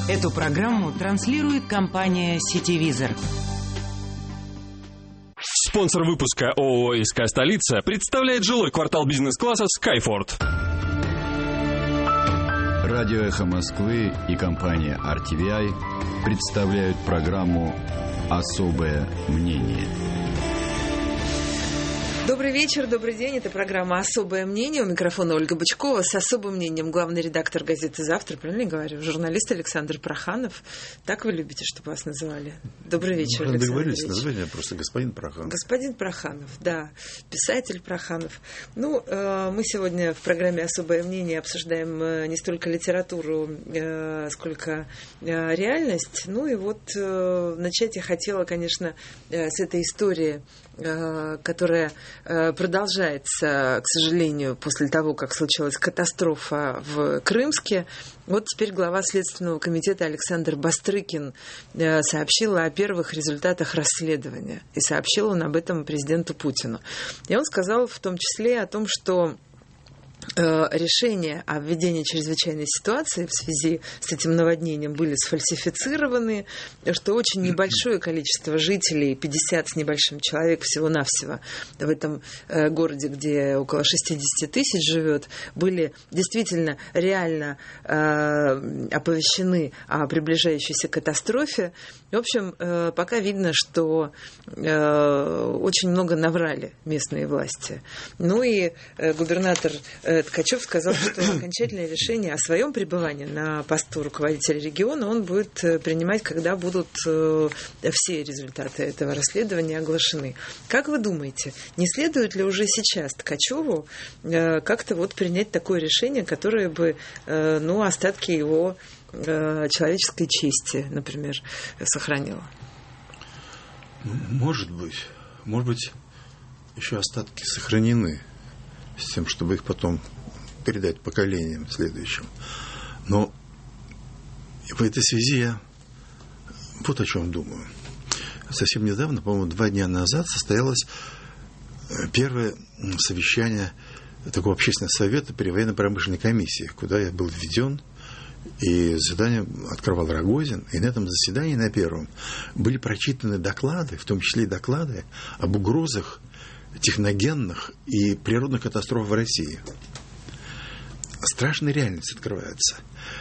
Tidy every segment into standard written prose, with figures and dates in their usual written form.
Эту программу транслирует компания «Сетевизор». Спонсор выпуска ООО «СК Столица» представляет жилой квартал бизнес-класса «Скайфорд». Радио «Эхо Москвы» и компания RTVI представляют программу «Особое мнение». Добрый вечер, добрый день. Это программа «Особое мнение». У микрофона Ольга Бычкова. С особым мнением главный редактор газеты «Завтра», правильно я говорю, журналист Александр Проханов. Так вы любите, чтобы вас называли? Добрый вечер, Александр. Договорились, название просто господин Проханов. Господин Проханов, да. Писатель Проханов. Мы сегодня в программе «Особое мнение» обсуждаем не столько литературу, сколько реальность. Начать я хотела, конечно, с этой истории, которая продолжается, к сожалению, после того, как случилась катастрофа в Крымске. Вот теперь глава Следственного комитета Александр Бастрыкин сообщил о первых результатах расследования. И сообщил он об этом президенту Путину. И он сказал в том числе о том, что решения о введении чрезвычайной ситуации в связи с этим наводнением были сфальсифицированы, что очень небольшое количество жителей, 50 с небольшим человек всего-навсего в этом городе, где около 60 тысяч живет, были действительно реально оповещены о приближающейся катастрофе. В общем, пока видно, что очень много наврали местные власти. И губернатор Ткачев сказал, что окончательное решение о своем пребывании на посту руководителя региона он будет принимать, когда будут все результаты этого расследования оглашены. Как вы думаете, не следует ли уже сейчас Ткачеву как-то принять такое решение, которое бы остатки его человеческой чести, например, сохранило? Может быть, еще остатки сохранены, с тем, чтобы их потом передать поколениям следующим. Но в этой связи я вот о чем думаю. Совсем недавно, по-моему, 2 дня назад состоялось первое совещание такого общественного совета при военно-промышленной комиссии, куда я был введен, и заседание открывал Рогозин. И на этом заседании, на первом, были прочитаны доклады, в том числе и доклады об угрозах техногенных и природных катастроф в России. Страшная реальность открывается.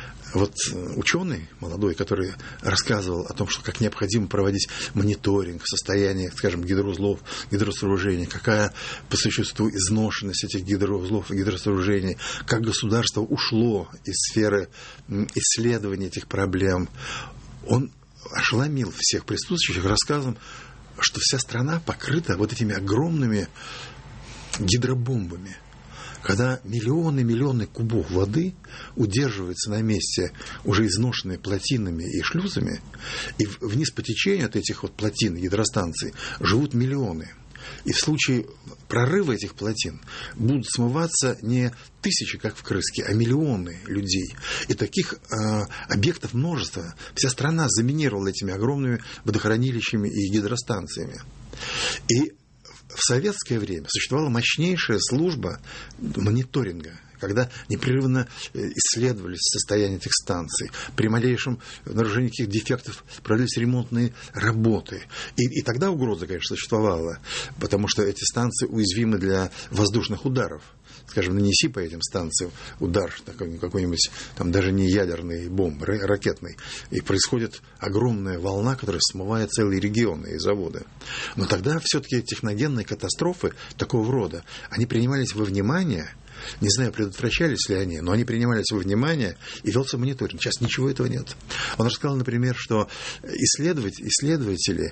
Ученый молодой, который рассказывал о том, что как необходимо проводить мониторинг состояния, скажем, гидроузлов, гидросооружений, какая по существу изношенность этих гидроузлов и гидросооружений, как государство ушло из сферы исследования этих проблем, он ошеломил всех присутствующих рассказом, что вся страна покрыта этими огромными гидробомбами, когда миллионы кубов воды удерживаются на месте, уже изношенные плотинами и шлюзами, и вниз по течению от этих плотин, гидростанций, живут миллионы. И в случае прорыва этих плотин будут смываться не тысячи, как в Крымске, а миллионы людей. И таких объектов множество. Вся страна заминировала этими огромными водохранилищами и гидростанциями. И в советское время существовала мощнейшая служба мониторинга, когда непрерывно исследовались состояние этих станций. При малейшем нарушении каких дефектов проводились ремонтные работы. И тогда угроза, конечно, существовала, потому что эти станции уязвимы для воздушных ударов. Скажем, нанеси по этим станциям удар какой-нибудь, даже не ядерной бомбы, ракетной, и происходит огромная волна, которая смывает целые регионы и заводы. Но тогда все-таки техногенные катастрофы такого рода, они принимались во внимание. Не знаю, предотвращались ли они, но они принимались во внимание, и велся мониторинг. Сейчас ничего этого нет. Он рассказал, например, что исследователи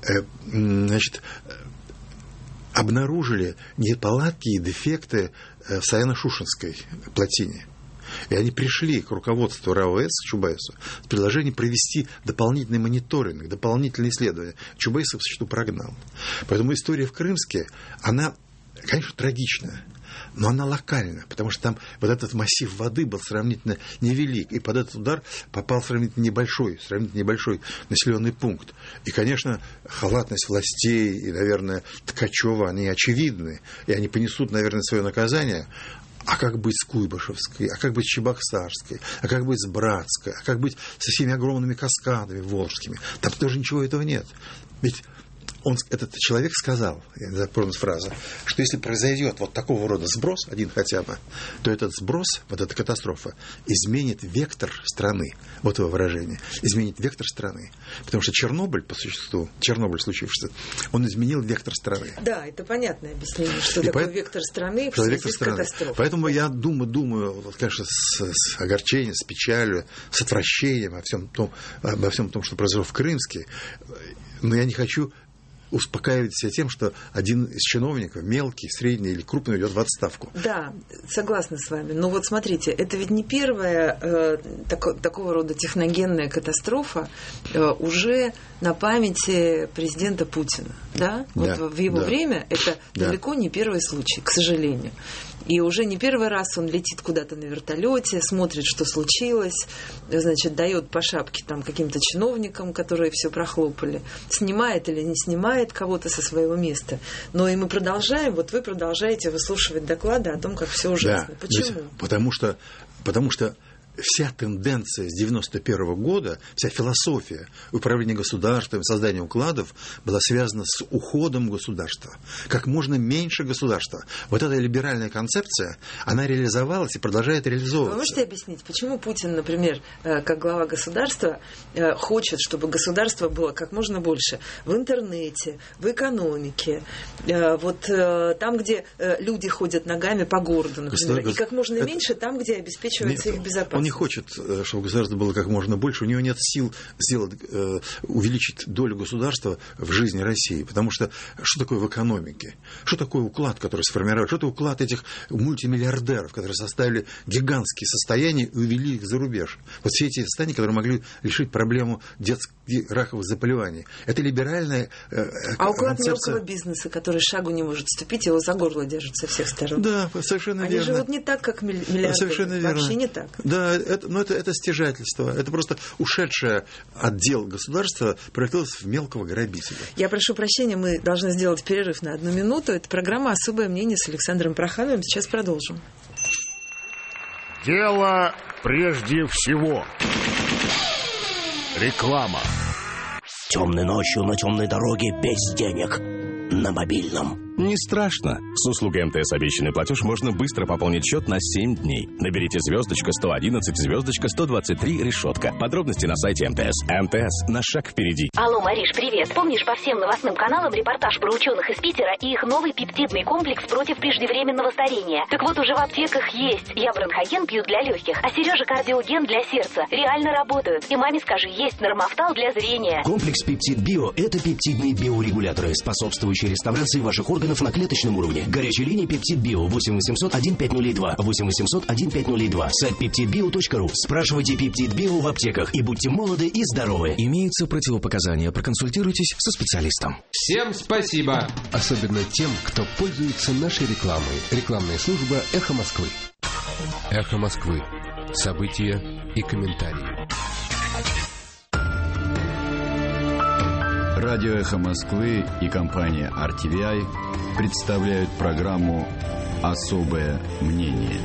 обнаружили неполадки и дефекты в Саяно-Шушенской плотине. И они пришли к руководству РАОС, к Чубайсу, с предложением провести дополнительный мониторинг, дополнительные исследования. Чубайс их, по прогнал. Поэтому история в Крымске, она, конечно, трагичная. Но она локальна, потому что там этот массив воды был сравнительно невелик, и под этот удар попал сравнительно небольшой населенный пункт. И, конечно, халатность властей и, наверное, Ткачева, они очевидны, и они понесут, наверное, свое наказание. А как быть с Куйбышевской? А как быть с Чебоксарской? А как быть с Братской? А как быть со всеми огромными каскадами волжскими? Там тоже ничего этого нет. Ведь этот человек сказал, я не запомнил фразу, что если произойдет вот такого рода сброс, один хотя бы, то этот сброс, вот эта катастрофа, изменит вектор страны. Вот его выражение. Изменит вектор страны. Потому что Чернобыль, по существу, Чернобыль случившийся, он изменил вектор страны. Да, это понятное объяснение, что такое вектор страны в связи с катастрофой. Поэтому я думаю, вот, конечно, с огорчением, с печалью, с отвращением обо всем том, что произошло в Крымске, но я не хочу успокаивать себя тем, что один из чиновников, мелкий, средний или крупный, идет в отставку. Да, согласна с вами. Но вот смотрите, это ведь не первая такого рода техногенная катастрофа уже на памяти президента Путина. Да? Вот в его время это далеко не первый случай, к сожалению. И уже не первый раз он летит куда-то на вертолете, смотрит, что случилось, значит, дает по шапке там каким-то чиновникам, которые все прохлопали, снимает или не снимает кого-то со своего места. Но и мы продолжаем, вот вы продолжаете выслушивать доклады о том, как все ужасно. Да, почему? Потому что вся тенденция с 1991 года, вся философия управления государством, создания укладов была связана с уходом государства. Как можно меньше государства. Вот эта либеральная концепция, она реализовалась и продолжает реализовываться. Вы можете объяснить, почему Путин, например, как глава государства, хочет, чтобы государство было как можно больше в интернете, в экономике, вот там, где люди ходят ногами по городу, например, и как можно меньше там, где обеспечивается их безопасность? Он не хочет, чтобы государство было как можно больше. У него нет сил увеличить долю государства в жизни России. Потому что такое в экономике? Что такое уклад, который сформировал? Что это уклад этих мультимиллиардеров, которые составили гигантские состояния и увели их за рубеж? Вот все эти состояния, которые могли решить проблему детских раковых заболеваний. Это либеральная А уклад мелкого бизнеса, который шагу не может ступить, его за горло держит со всех сторон. Да, совершенно верно. Они живут не так, как миллиардеры. Совершенно верно. Вообще не так. Да, это стяжательство. Это просто ушедшее отдел государства превратилось в мелкого грабителя. Я прошу прощения, мы должны сделать перерыв на 1 минуту. Это программа «Особое мнение» с Александром Прохановым. Сейчас продолжим. Дело прежде всего. Реклама. Темной ночью на темной дороге без денег. На мобильном. Не страшно. С услугой МТС обещанный платеж можно быстро пополнить счет на 7 дней. Наберите звездочка 111, звездочка 123, решетка. Подробности на сайте МТС. МТС. На шаг впереди. Алло, Мариш, привет. Помнишь по всем новостным каналам репортаж про ученых из Питера и их новый пептидный комплекс против преждевременного старения? Так вот, уже в аптеках есть. Я бронхоген пью для легких, а Сережа кардиоген для сердца. Реально работают. И маме скажи, есть нормофтал для зрения. Комплекс Пептид Био – это пептидные биорегуляторы, способствующие реставрации ваших органов на клеточном уровне. Горячая линия Пептид Био 8 800 1502. 8 800 1502. Сайт peptidbio.ru. Спрашивайте Пептид Био в аптеках и будьте молоды и здоровы. Имеются противопоказания. Проконсультируйтесь со специалистом. Всем спасибо. Особенно тем, кто пользуется нашей рекламой. Рекламная служба «Эхо Москвы». «Эхо Москвы». События и комментарии. Радио «Эхо Москвы» и компания RTVI представляют программу «Особое мнение».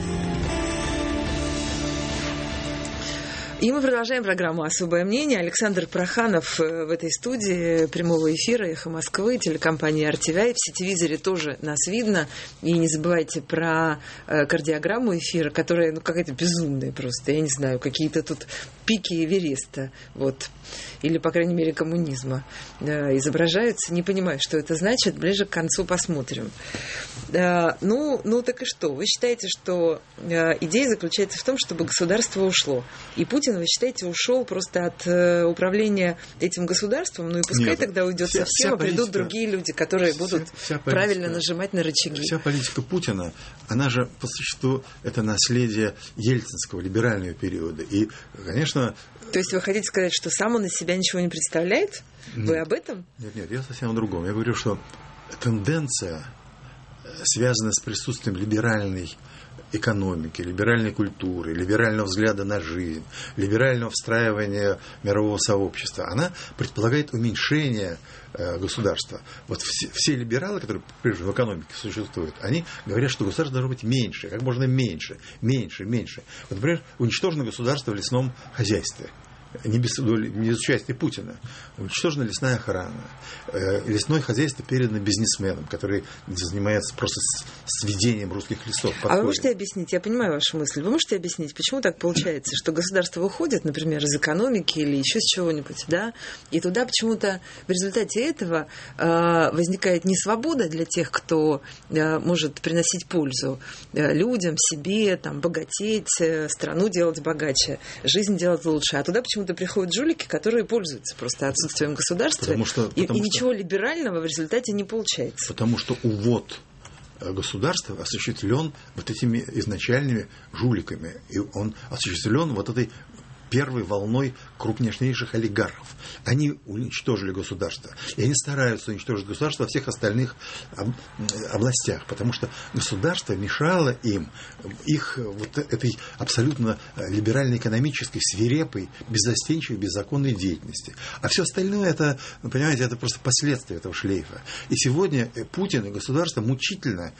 И мы продолжаем программу «Особое мнение». Александр Проханов в этой студии прямого эфира «Эхо Москвы», телекомпания RTVI. В сетевизоре тоже нас видно. И не забывайте про кардиограмму эфира, которая какая-то безумная просто. Я не знаю, какие-то тут пики Эвереста. Вот. Или, по крайней мере, коммунизма изображаются. Не понимаю, что это значит. Ближе к концу посмотрим. Ну, так и что? Вы считаете, что идея заключается в том, чтобы государство ушло. И Путин, вы считаете, ушел просто от управления этим государством? Ну и пускай тогда уйдет совсем, а придут другие люди, которые будут правильно нажимать на рычаги. Вся политика Путина, она же, по существу, это наследие ельцинского либерального периода. И, конечно... То есть вы хотите сказать, что сам он из себя ничего не представляет? Вы об этом? Нет, я совсем о другом. Я говорю, что тенденция, связанная с присутствием либеральной экономики, либеральной культуры, либерального взгляда на жизнь, либерального встраивания мирового сообщества, она предполагает уменьшение государства. Вот все либералы, которые прежде в экономике существуют, они говорят, что государство должно быть меньше, как можно меньше. Вот, например, уничтожено государство в лесном хозяйстве. Не без участия Путина. Уничтожена лесная охрана. Лесное хозяйство передано бизнесменам, которые занимаются просто сведением русских лесов. А вы можете объяснить, я понимаю вашу мысль, вы можете объяснить, почему так получается, что государство выходит, например, из экономики или еще с чего-нибудь, да, и туда почему-то в результате этого возникает не свобода для тех, кто может приносить пользу людям, себе, там, богатеть, страну делать богаче, жизнь делать лучше, а туда почему-то приходят жулики, которые пользуются просто отсутствием государства, и ничего либерального в результате не получается. Потому что увод государства осуществлен вот этими изначальными жуликами, и он осуществлен вот этой первой волной крупнейших олигархов. Они уничтожили государство. И они стараются уничтожить государство во всех остальных областях, потому что государство мешало им, их вот этой абсолютно либерально-экономической, свирепой, беззастенчивой, беззаконной деятельности. А все остальное, это, понимаете, это просто последствия этого шлейфа. И сегодня Путин и государство мучительно,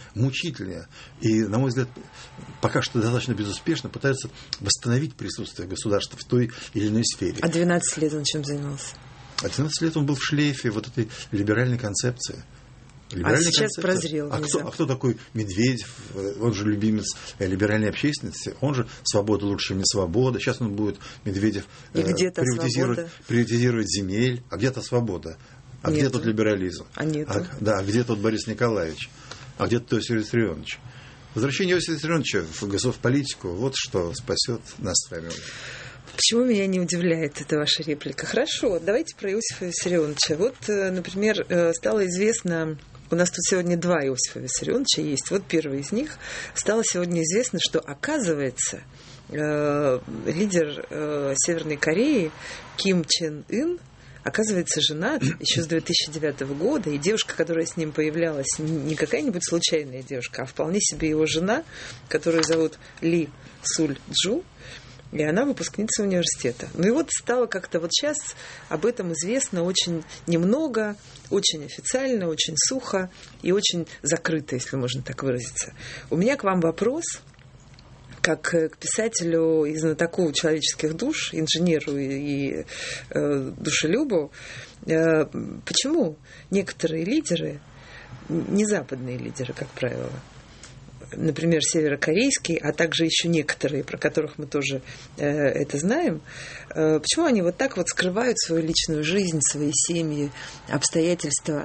и, на мой взгляд, пока что достаточно безуспешно пытаются восстановить присутствие государства в той или иной сфере. А 12 лет он чем занимался? А 12 лет он был в шлейфе вот этой либеральной концепции. Сейчас прозрел. А кто такой Медведев? Он же любимец либеральной общественности. Он же свобода лучше, чем не свобода. Сейчас он будет, Медведев, приватизировать земель. А где-то свобода? А где тут либерализм? А где тут Борис Николаевич? А где тут Иосиф Виссарионович? Возвращение Иосифа Виссарионовича в политику, вот что спасет нас с вами. Почему меня не удивляет эта ваша реплика? Хорошо, давайте про Иосифа Виссарионовича. Вот, например, стало известно, у нас тут сегодня 2 Иосифа Виссарионовича есть. Вот первый из них. Стало сегодня известно, что, оказывается, лидер Северной Кореи Ким Чен Ын, оказывается, женат еще с 2009 года, и девушка, которая с ним появлялась, не какая-нибудь случайная девушка, а вполне себе его жена, которую зовут Ли Суль Джу, и она выпускница университета. Ну и вот стало как-то вот сейчас об этом известно очень немного, очень официально, очень сухо и очень закрыто, если можно так выразиться. У меня к вам вопрос, как к писателю и знатоку человеческих душ, инженеру и душелюбу, почему некоторые лидеры, не западные лидеры, как правило, например, северокорейский, а также еще некоторые, про которых мы тоже это знаем, почему они вот так вот скрывают свою личную жизнь, свои семьи, обстоятельства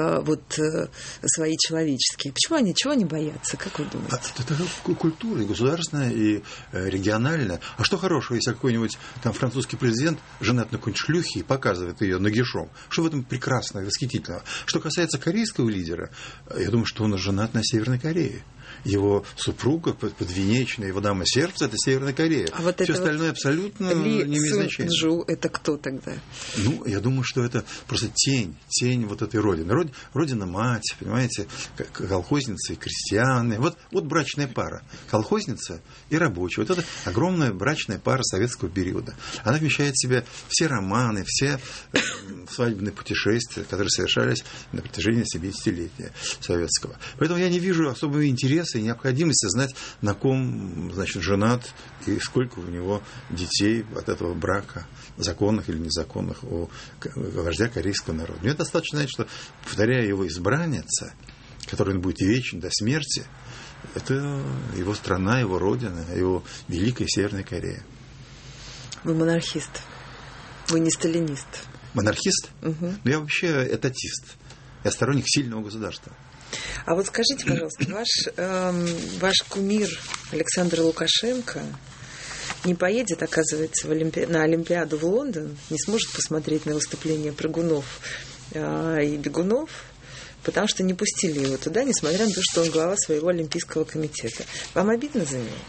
свои человеческие? Почему они, чего они боятся? Как вы думаете? Это культура и государственная, и региональная. А что хорошего, если какой-нибудь там французский президент женат на какой-нибудь шлюхе и показывает ее нагишом? Что в этом прекрасного и восхитительного? Что касается корейского лидера, я думаю, что он женат на Северной Корее. Его супруга, подвенечная, его дама сердца — это Северная Корея. А вот все остальное абсолютно не имеет значения. Ли Суль Джу — это кто тогда? Ну, я думаю, что это просто тень вот этой родины. Родина-мать, понимаете, колхозницы и крестьяне. Вот брачная пара. Колхозница и рабочий. Вот это огромная брачная пара советского периода. Она вмещает в себя все романы, все свадебные путешествия, которые совершались на протяжении 70-летия советского. Поэтому я не вижу особого интереса и необходимости знать, на ком, значит, женат и сколько у него детей от этого брака, законных или незаконных, у вождя корейского народа. Мне достаточно знать, что, повторяя, его избранница, которой он будет вечен до смерти, это его страна, его родина, его великая Северная Корея. Вы монархист. Вы не сталинист. Монархист? Угу. Но я вообще этатист. Я сторонник сильного государства. А вот скажите, пожалуйста, ваш кумир Александр Лукашенко не поедет, оказывается, на Олимпиаду в Лондон, не сможет посмотреть на выступления прыгунов и бегунов, потому что не пустили его туда, несмотря на то, что он глава своего Олимпийского комитета. Вам обидно за него?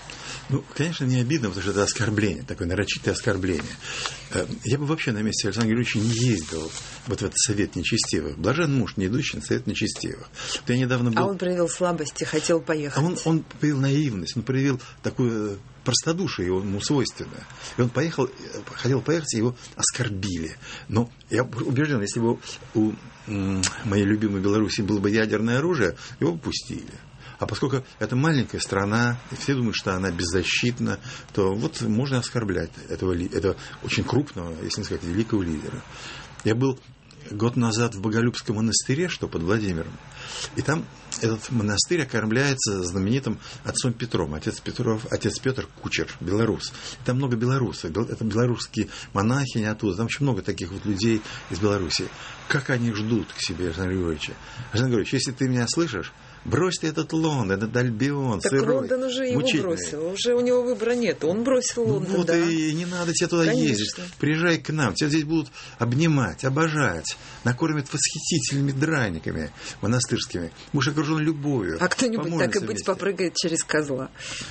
Ну, конечно, не обидно, потому что это оскорбление, такое нарочитое оскорбление. Я бы вообще на месте Александра Григорьевича не ездил вот в этот совет нечестивых. Блажен муж, не идущий на совет нечестивых. Вот я недавно был... А он проявил слабость и хотел поехать. Он проявил наивность, он проявил такую простодушие, ему свойственное. И он хотел поехать, и его оскорбили. Но я убежден, если бы у моей любимой Беларуси было бы ядерное оружие, его бы пустили. А поскольку это маленькая страна, и все думают, что она беззащитна, то вот можно оскорблять этого очень крупного, если не сказать, великого лидера. Я был год назад в Боголюбском монастыре, что под Владимиром, и там этот монастырь окормляется знаменитым отцом Петром. Отец Петр Кучер, белорус. И там много белорусов. Это белорусские монахини оттуда. Там очень много таких вот людей из Беларуси. Как они ждут к себе Александра Григорьевича. Александр Григорьевич, если ты меня слышишь, брось ты этот Лондон, этот Альбион, так сырой, Лондон уже его мучительный. бросил, уже у него выбора нет. Он бросил Лондон, вот да. И не надо тебе туда ездить. Приезжай к нам, тебя здесь будут обнимать, обожать, накормят восхитительными драниками монастырскими. Будешь окружен любовью. А кто-нибудь, так и быть, попрыгает через козла.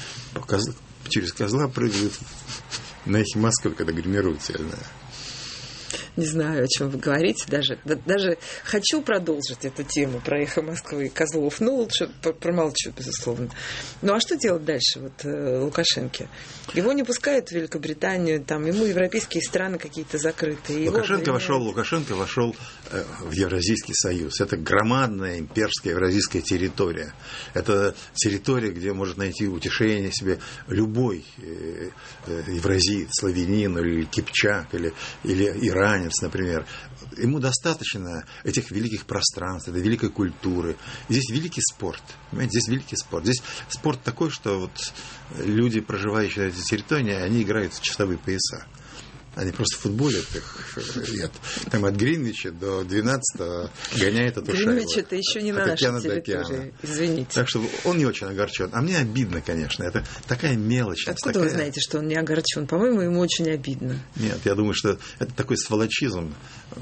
Через козла прыгают на эхе Москвы, когда гримируются, я знаю. Не знаю, о чем вы говорите. Даже хочу продолжить эту тему про эхо Москвы и козлов, но лучше промолчу, безусловно. Ну, а что делать дальше Лукашенко? Его не пускают в Великобританию, там, ему европейские страны какие-то закрытые. Лукашенко вошел в Евразийский союз. Это громадная имперская евразийская территория. Это территория, где может найти утешение себе любой евразиец, славянин или кипчак, или иранец, например. Ему достаточно этих великих пространств, этой великой культуры. И здесь великий спорт. Понимаете, здесь великий спорт. Здесь спорт такой, что вот люди, проживающие на этой территории, они играют в часовые пояса. Они просто в футболе нет. Там от Гринвича до 12-го гоняет эту шайбу. Гринвич это еще не на нашей территории, извините. Так что он не очень огорчен. А мне обидно, конечно. Это такая мелочь. Откуда вы знаете, что он не огорчен? По-моему, ему очень обидно. Нет, я думаю, что это такой сволочизм.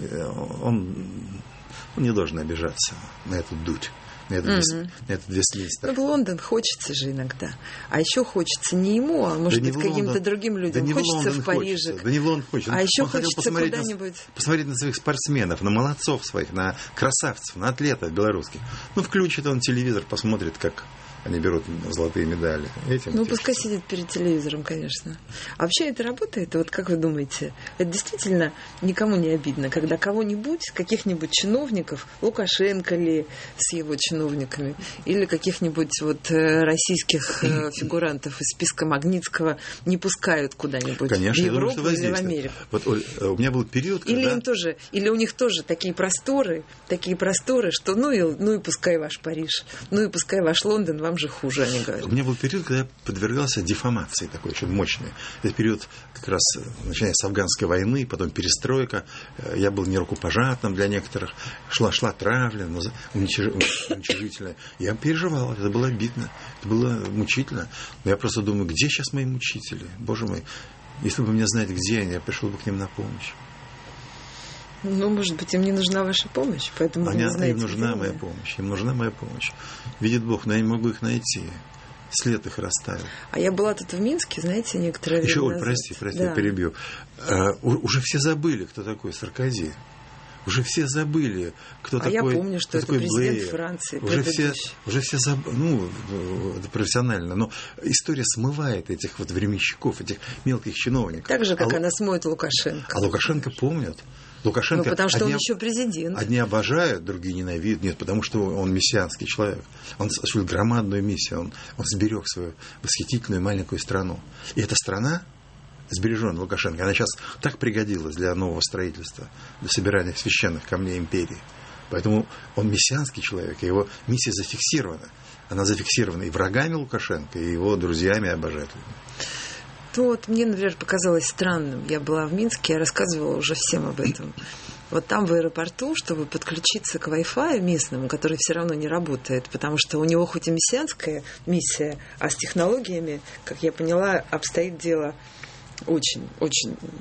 Он не должен обижаться на эту дуть. Это в Лондон хочется же иногда. А еще хочется не ему, а может быть каким-то другим людям. Хочется в Париже. Да не в Лондон хочется. А еще хочется куда-нибудь. Посмотреть на своих спортсменов, на молодцов своих, на красавцев, на атлетов белорусских. Ну, включит он телевизор, посмотрит, как они берут золотые медали. Пускай сидит перед телевизором, конечно. А вообще это работает? Вот как вы думаете, это действительно никому не обидно, когда кого-нибудь, каких-нибудь чиновников, Лукашенко ли с его чиновниками, или каких-нибудь российских фигурантов из списка Магнитского не пускают куда-нибудь, конечно, в Европу или в Америку? Вот, Оль, у меня был период, когда... Или у них тоже такие просторы, что ну и пускай ваш Париж, ну и пускай ваш Лондон, вам же хуже, они говорят. У меня был период, когда я подвергался дефамации такой очень мощной. Это период как раз начиная с афганской войны, потом перестройка. Я был нерукопожатным для некоторых. Шла травля, уничижительная. Я переживал, это было обидно, это было мучительно. Но я просто думаю, где сейчас мои мучители? Боже мой, если бы мне знать, где они, я пришел бы к ним на помощь. Может быть, им не нужна ваша помощь, поэтому вы не знаете, им нужна моя помощь. Им нужна моя помощь. Видит Бог, но я не могу их найти. След их расставил. А я была тут в Минске, знаете, некоторое время Оль, назад. прости, да. Я перебью. Уже все забыли, кто такой Саркози. Уже все забыли, кто такой. Я помню, что это президент Блэйр. Франции. Уже все забыли. Это профессионально. Но история смывает этих временщиков, этих мелких чиновников. Так же, как она смоет Лукашенко. А Лукашенко помнят. Лукашенко, потому что он еще президент. Одни обожают, другие ненавидят. Нет, потому что он мессианский человек. Он осуществил громадную миссию. Он сберег свою восхитительную маленькую страну. И эта страна, сбереженная Лукашенко, она сейчас так пригодилась для нового строительства, для собирания священных камней империи. Поэтому он мессианский человек, и его миссия зафиксирована. Она зафиксирована и врагами Лукашенко, и его друзьями и обожателями. Мне, например, показалось странным. Я была в Минске, я рассказывала уже всем об этом. Вот там в аэропорту, чтобы подключиться к Wi-Fi местному, который все равно не работает, потому что у него хоть и мессианская миссия, а с технологиями, как я поняла, обстоит дело очень, очень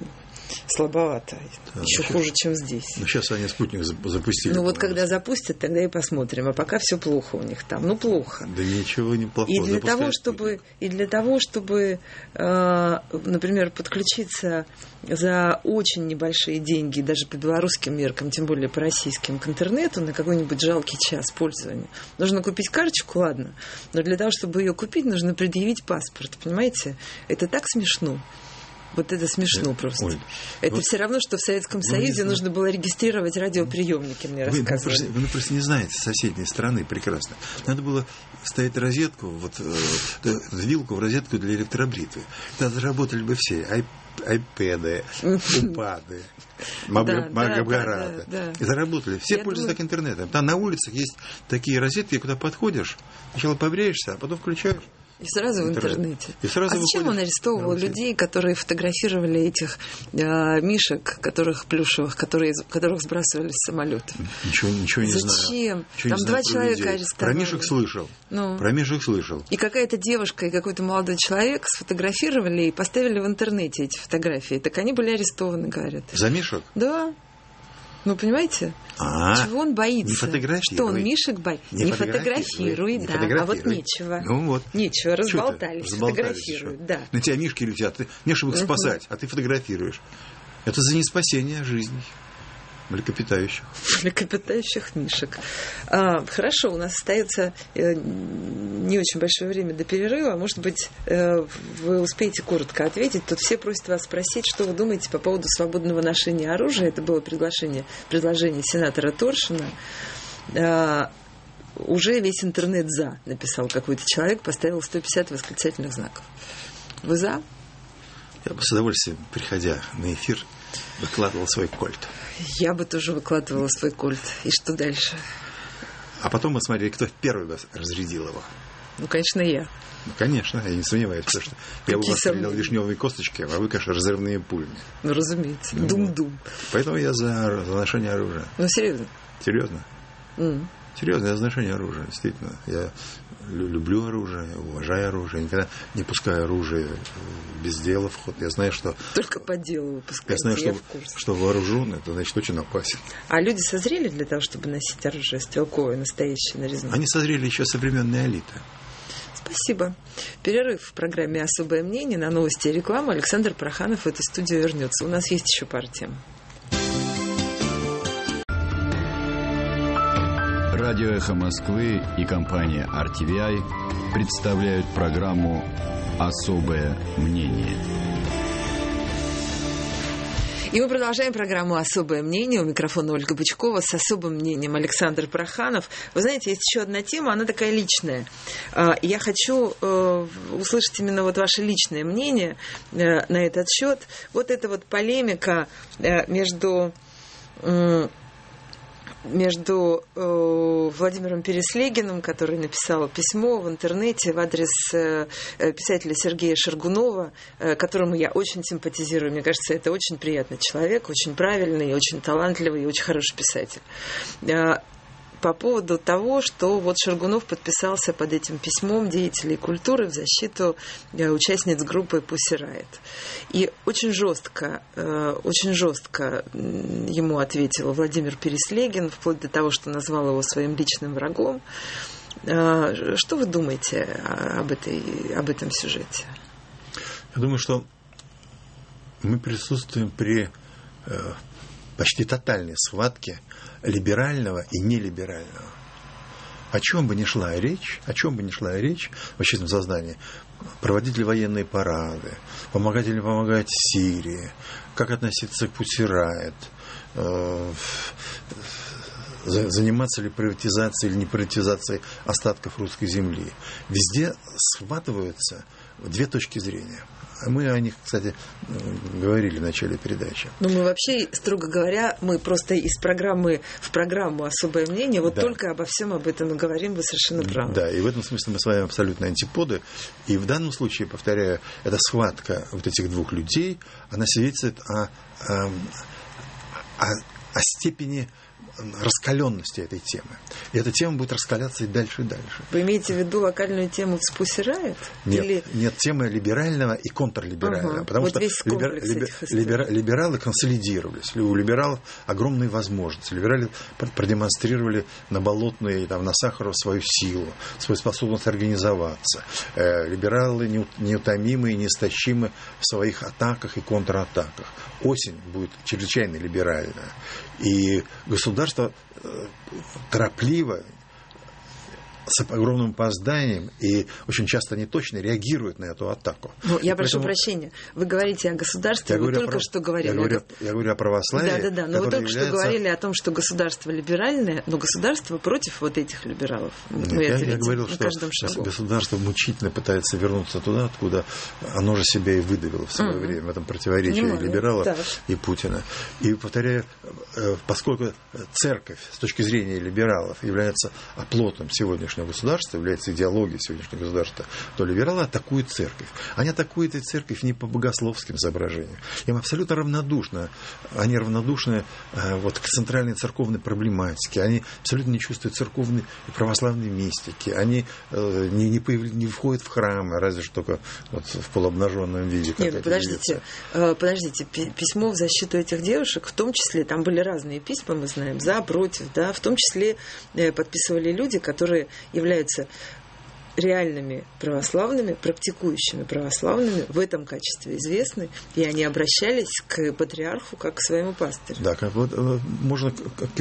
слабовато. Да, Еще хуже, чем здесь. Ну, сейчас они спутник запустили. Ну, вот когда запустят, тогда и посмотрим. А пока все плохо у них там. Ну, плохо. Да ничего не плохого. И для того, чтобы, например, подключиться за очень небольшие деньги, даже по белорусским меркам, тем более по российским, к интернету на какой-нибудь жалкий час пользования, нужно купить карточку, ладно, но для того, чтобы ее купить, нужно предъявить паспорт, понимаете? Это так смешно. Вот это смешно просто. Ой, это вот, все равно, что в Советском Союзе нужно было регистрировать радиоприемники, мне рассказывали. Вы просто не знаете соседней страны прекрасно. Надо было ставить розетку, вот вилку в розетку для электробритвы. Тогда заработали бы все айпэды, упады, магабгараты. И заработали. Все пользуются так интернетом. Там на улицах есть такие розетки, куда подходишь, сначала побреешься, а потом включаешь. И сразу в интернете. И сразу зачем он арестовывал людей, которые фотографировали этих мишек, плюшевых, которых сбрасывали с самолетов? Ничего не знаю. Зачем? Там 2 человека арестовали. Про мишек слышал. И какая-то девушка и какой-то молодой человек сфотографировали и поставили в интернете эти фотографии. Так они были арестованы, говорят. За мишек? Да. Ну, понимаете? Чего он боится? Не фотографируй. Что он мишек боится? Не фотографируй, да. А вот нечего. Ну вот. Нечего, разболтались, фотографируют, да. На тебя мишки летят, не чтобы их спасать, а ты фотографируешь. Это за неспасение жизни млекопитающих. Млекопитающих мишек. Хорошо, у нас остается не очень большое время до перерыва. Может быть, вы успеете коротко ответить. Тут все просят вас спросить, что вы думаете по поводу свободного ношения оружия. Это было предложение сенатора Торшина. Уже весь интернет «за», написал какой-то человек, поставил 150 восклицательных знаков. Вы «за»? Я бы с удовольствием, приходя на эфир, выкладывал свой кольт. Я бы тоже выкладывала свой кольт. И что дальше? А потом мы смотрели, кто первый бы разрядил его. Ну, конечно, я. Ну, конечно, я не сомневаюсь, потому что я бы вас стрелял вишневые косточки, а вы, конечно, разрывные пулями. Ну, разумеется. Дум-дум. Поэтому я за ношение оружия. Ну, серьезно? Серьезно? Серьезно, я за ношение оружия, действительно. Я люблю оружие, уважаю оружие. Я никогда не пускаю оружие без дела в ход. Я знаю, что... Только по делу выпускаете. Я знаю, что вооружен, это значит очень опасен. А люди созрели для того, чтобы носить оружие стрелковое, настоящее, нарезное? Они созрели еще со времен неолита. Спасибо. Перерыв в программе «Особое мнение» на новости и рекламу. Александр Проханов в эту студию вернется. У нас есть еще пара тем. Радио «Эхо Москвы» и компания RTVI представляют программу «Особое мнение». И мы продолжаем программу «Особое мнение». У микрофона Ольга Бычкова, с особым мнением Александр Проханов. Вы знаете, есть еще одна тема, она такая личная. Я хочу услышать именно вот ваше личное мнение на этот счет. Вот эта вот полемика между Владимиром Переслегиным, который написал письмо в интернете в адрес писателя Сергея Шаргунова, которому я очень симпатизирую. Мне кажется, это очень приятный человек, очень правильный, очень талантливый и очень хороший писатель. По поводу того, что вот Шаргунов подписался под этим письмом деятелей культуры в защиту участниц группы Pussy Riot. И очень жестко ему ответил Владимир Переслегин, вплоть до того, что назвал его своим личным врагом. Что вы думаете об этом сюжете? Я думаю, что мы присутствуем при почти тотальной схватке либерального и нелиберального. О чем бы ни шла речь в общественном сознании, проводить ли военные парады, помогать или не помогать Сирии, как относиться к Pussy Riot, заниматься ли приватизацией или не приватизацией остатков русской земли. Везде схватываются две точки зрения. Мы о них, кстати, говорили в начале передачи. Ну, мы вообще, строго говоря, мы просто из программы в программу «Особое мнение» вот только обо всем об этом и говорим, вы совершенно правы. Да, и в этом смысле мы с вами абсолютно антиподы. И в данном случае, повторяю, эта схватка вот этих двух людей, она свидетельствует о степени раскаленности этой темы. И эта тема будет раскаляться и дальше, и дальше. Вы имеете в виду локальную тему в Pussy Riot? Нет, тема либерального и контрлиберального. Потому вот что либералы консолидировались. У либералов огромные возможности. Либералы продемонстрировали на Болотной, на Сахарова свою силу, свою способность организоваться. Либералы неутомимы и неистощимы в своих атаках и контратаках. Осень будет чрезвычайно либеральная. И государство торопливо, с огромным опозданием и очень часто неточно реагирует на эту атаку. Я прошу прощения. Вы говорите о государстве, вы только что говорили. Я говорю о православии. Да. Но вы только что говорили о том, что государство либеральное, но государство против вот этих либералов. Я говорил, что государство мучительно пытается вернуться туда, откуда оно же себя и выдавило в свое время, в этом противоречии либералов и Путина. И повторяю, поскольку церковь с точки зрения либералов является оплотом сегодняшнего государства, является идеологией сегодняшнего государства, то либералы атакуют церковь. Они атакуют эту церковь не по богословским соображениям. Им абсолютно равнодушно. Они равнодушны к центральной церковной проблематике. Они абсолютно не чувствуют церковной и православной мистики. Они не входят в храмы, разве что только в полуобнаженном виде. Нет, подождите. Письмо в защиту этих девушек, в том числе, там были разные письма, мы знаем, за, против, да, в том числе подписывали люди, которые являются реальными православными, практикующими православными, в этом качестве известны, и они обращались к патриарху как к своему пастырю. Да, можно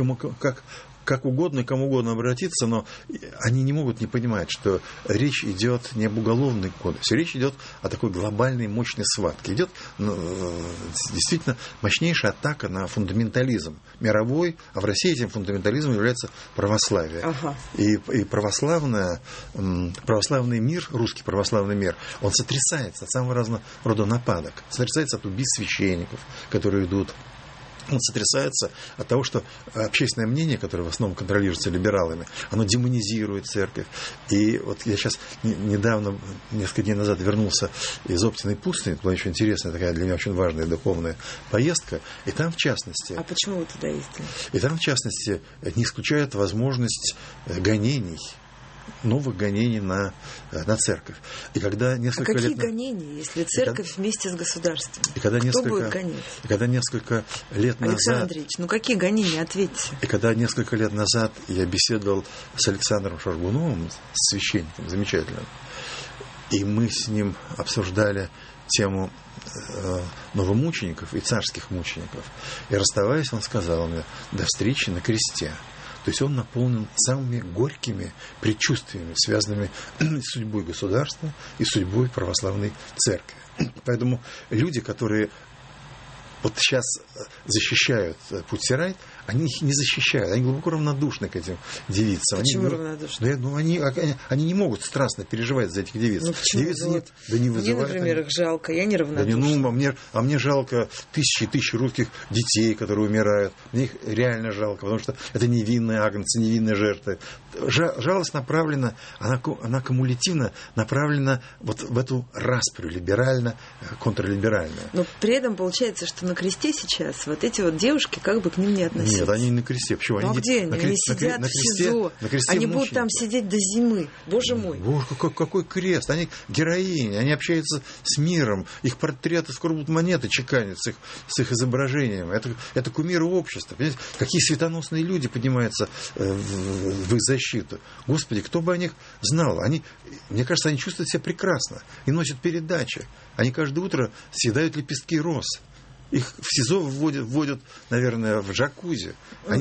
как угодно и кому угодно обратиться, но они не могут не понимать, что речь идет не об уголовной кодексе, речь идет о такой глобальной мощной схватке. Идет действительно мощнейшая атака на фундаментализм мировой, а в России этим фундаментализмом является православие. Ага. И православный мир, русский православный мир, он сотрясается от самого разного рода нападок, сотрясается от убийств священников, которые идут. Он сотрясается от того, что общественное мнение, которое в основном контролируется либералами, оно демонизирует церковь. И вот я сейчас недавно, несколько дней назад вернулся из Оптиной пустыни, это была очень интересная, такая для меня очень важная духовная поездка, и там в частности... А почему вы туда ездили? И там в частности не исключают возможность гонений, новых гонений на церковь. И когда несколько какие гонения, если церковь вместе с государством? Кто будет гонять? И когда несколько лет назад... Александр Андреевич, какие гонения, ответьте. И когда несколько лет назад я беседовал с Александром Шаргуновым, с священником замечательным, и мы с ним обсуждали тему новомучеников и царских мучеников. И расставаясь, он сказал мне: до встречи на кресте. То есть он наполнен самыми горькими предчувствиями, связанными с судьбой государства и судьбой православной церкви. Поэтому люди, которые вот сейчас защищают Pussy Riot, они их не защищают, они глубоко равнодушны к этим девицам. Почему равнодушны? Они не могут страстно переживать за этих девиц. Почему? Не вызывает. Мне, например, их жалко, я не равнодушна. Мне жалко тысячи и тысячи русских детей, которые умирают. Мне их реально жалко, потому что это невинные агнцы, невинные жертвы. Жалость направлена, она кумулятивно направлена вот в эту распрю либерально-контрлиберальную. Но при этом получается, что на кресте сейчас вот эти вот девушки как бы к ним не относятся. Нет, они на кресте. Почему? А где они? Они сидят в СИЗО. Они будут там сидеть до зимы. Боже мой. Боже, какой крест. Они героини, они общаются с миром. Их портреты скоро будут монеты чеканить с их изображением. Это кумиры общества. Понимаете? Какие светоносные люди поднимаются в их защиту. Господи, кто бы о них знал? Мне кажется, они чувствуют себя прекрасно и носят передачи. Они каждое утро съедают лепестки роз. Их в СИЗО вводят, наверное, в джакузи.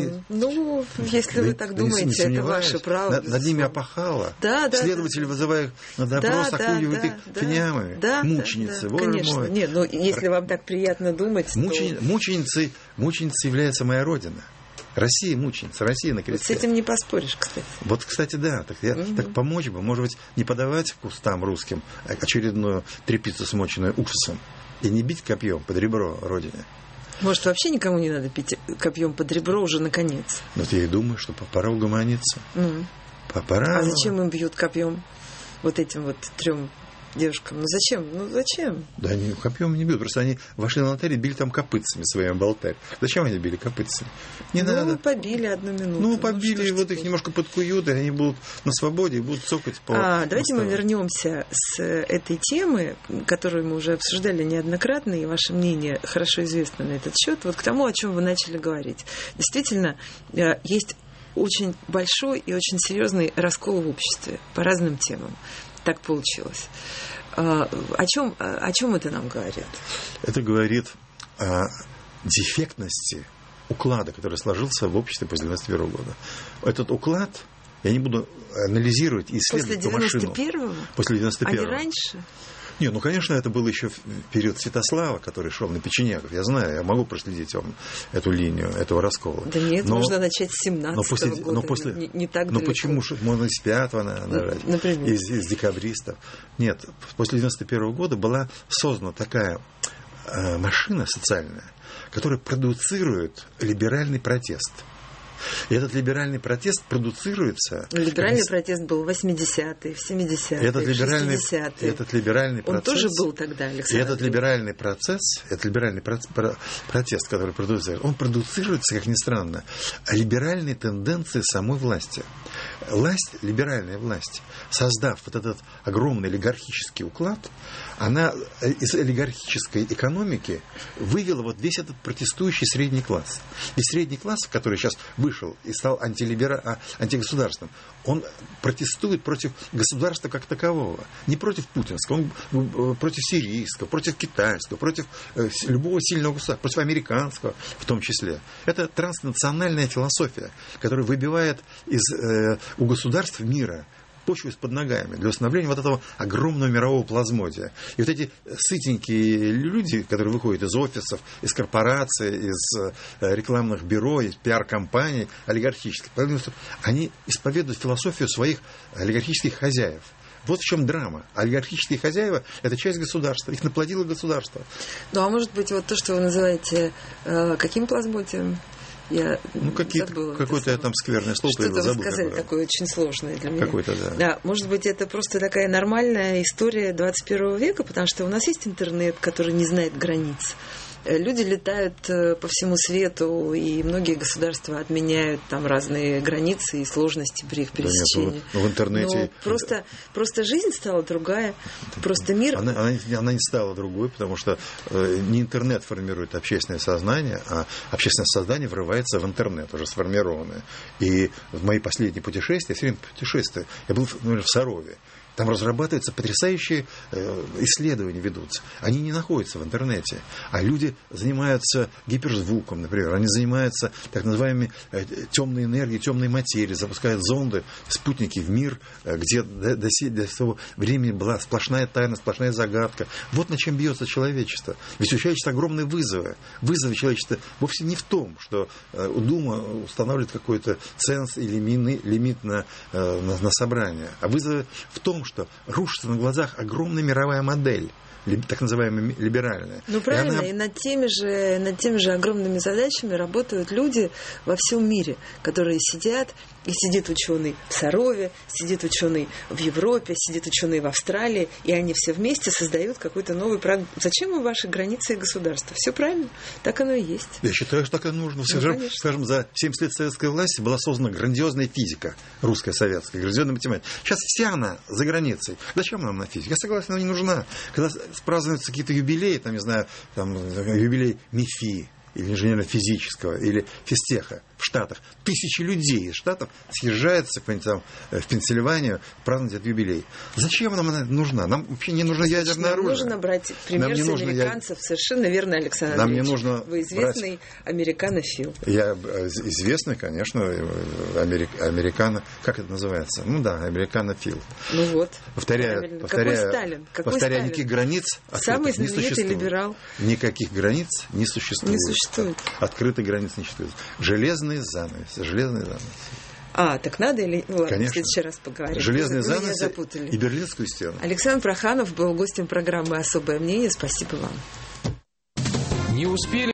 Если вы так думаете, это ваше право. Над ними опахало. Следователи, вызывая их на допрос, окуривают их финиамами. Мученицы, боже мой. Нет, если вам так приятно думать, Мученицей является моя родина. Россия мученица, Россия на кресте. С этим не поспоришь, кстати. Вот, кстати, да. Так помочь бы. Может быть, не подавать кустам русским очередную тряпицу, смоченную уксусом, и не бить копьем под ребро Родине. Может, вообще никому не надо бить копьем под ребро уже наконец? Вот я и думаю, что пора угомониться. Пора. А зачем им бьют копьем вот этим вот 3 девушкам. Ну зачем? Да они копьем не бьют, просто они вошли на алтарь и били там копытцами своим об алтарь. Зачем они били копытцами? Не надо. Побили 1 минуту. Побили, вот их немножко подкуют, и они будут на свободе и будут цокать по давайте мы вернемся с этой темы, которую мы уже обсуждали неоднократно, и ваше мнение хорошо известно на этот счет, вот к тому, о чем вы начали говорить. Действительно, есть очень большой и очень серьезный раскол в обществе по разным темам. Так получилось. О чем это нам говорит? Это говорит о дефектности уклада, который сложился в обществе после 91 года. Этот уклад, я не буду анализировать и исследовать эту машину. После 91-го? А не раньше? Не, конечно, это был еще период Святослава, который шел на печенегов. Я знаю, я могу проследить вам эту линию, этого раскола. Да нет, можно начать с 17-го года, не так далеко. Почему? Можно и с 5-го нажать, из декабристов. Нет, после 91 года была создана такая машина социальная, которая продуцирует либеральный протест. И этот либеральный протест продуцируется... Либеральный протест был в 80-е, в 70-е, в 60-е. Этот либеральный процесс... Он тоже был тогда, Александр. И этот либеральный протест, который продуцируется, он продуцируется, как ни странно, либеральной тенденцией самой власти. Либеральная власть, создав вот этот огромный олигархический уклад, она из олигархической экономики вывела вот весь этот протестующий средний класс. И средний класс, который сейчас вышел и стал антигосударственным, он протестует против государства как такового. Не против путинского, он против сирийского, против китайского, против любого сильного государства, против американского в том числе. Это транснациональная философия, которая выбивает у государств мира почву из-под ногами для установления вот этого огромного мирового плазмодия. И вот эти сытенькие люди, которые выходят из офисов, из корпораций, из рекламных бюро, из пиар-компаний олигархических, они исповедуют философию своих олигархических хозяев. Вот в чем драма. Олигархические хозяева – это часть государства. Их наплодило государство. Ну, а может быть, вот то, что вы называете каким плазмодием? Какое-то я там скверное слово забыл. Что-то вы сказали такое очень сложное для меня. Какое-то, да. Может быть, это просто такая нормальная история 21 века, потому что у нас есть интернет, который не знает границ. Люди летают по всему свету, и многие государства отменяют там разные границы и сложности при их пересечении. Да нет, в интернете... Но просто жизнь стала другая, просто мир... Она не стала другой, потому что не интернет формирует общественное сознание, а общественное сознание врывается в интернет, уже сформированное. И в мои последние путешествия, я все время путешествую, я был, например, в Сарове. Там разрабатываются потрясающие исследования, ведутся. Они не находятся в интернете. А люди занимаются гиперзвуком, например. Они занимаются так называемыми темной энергией, темной материей. Запускают зонды, спутники в мир, где до того времени была сплошная тайна, сплошная загадка. Вот на чем бьется человечество. Ведь у человечества огромные вызовы. Вызовы человечества вовсе не в том, что Дума устанавливает какой-то ценз или лимит на собрание. А вызовы в том, что рушится на глазах огромная мировая модель, так называемая либеральная. Ну правильно, и над теми же огромными задачами работают люди во всем мире, которые сидят, и сидит ученый в Сарове, сидит ученый в Европе, сидит ученый в Австралии, и они все вместе создают какой-то новый проект. Зачем им ваши границы и государства? Все правильно, так оно и есть. Я считаю, что так и нужно. Скажем, за 70 лет советской власти была создана грандиозная физика, русская, советская, грандиозная математика. Сейчас вся она за границей. Зачем нам физика? Я согласен, она не нужна. Когда празднуются какие-то юбилеи, там, не знаю, юбилей МИФИ, или инженерно-физического, или физтеха в Штатах. Тысячи людей из Штатов съезжаются там, в Пенсильванию праздновать этот юбилей. Зачем нам она нужна? Нам вообще не нужно ядерное оружие. Нам нужно брать пример с американцев. Совершенно верно, Александр Андреевич. Нам не нужно Вы известный американофил. Я известный, конечно, американо... Как это называется? Ну да, американофил. Ну вот. Повторяю, никаких границ самый знаменитый либерал. Никаких границ не существует. Открытых границ не существует. Железный занавес. Так надо или... Ну ладно, конечно. В следующий раз поговорим. Железный занавес и Берлинскую стену. Александр Проханов был гостем программы «Особое мнение». Спасибо вам. Не успели